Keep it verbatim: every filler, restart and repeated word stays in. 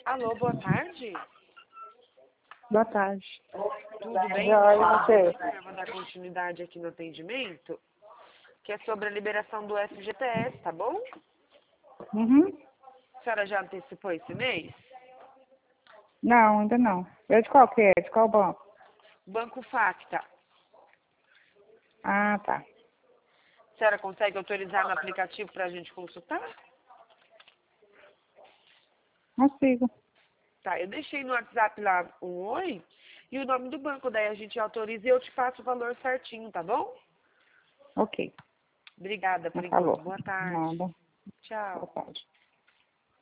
Alô, boa tarde. Boa tarde. Tudo bem? Já, e você? Eu vou dar continuidade aqui no atendimento, que é sobre a liberação do F G T S, tá bom? Uhum. A senhora já antecipou esse mês? Não, ainda não. É de qual que é? De qual banco? Banco Facta. Ah, tá. A senhora consegue autorizar no aplicativo para a gente consultar? Consigo. Tá, eu deixei no WhatsApp lá um oi e o nome do banco, daí a gente autoriza e eu te passo o valor certinho, tá bom? Ok. Obrigada por Já enquanto. falou. Boa tarde. Nada. Tchau. Boa tarde.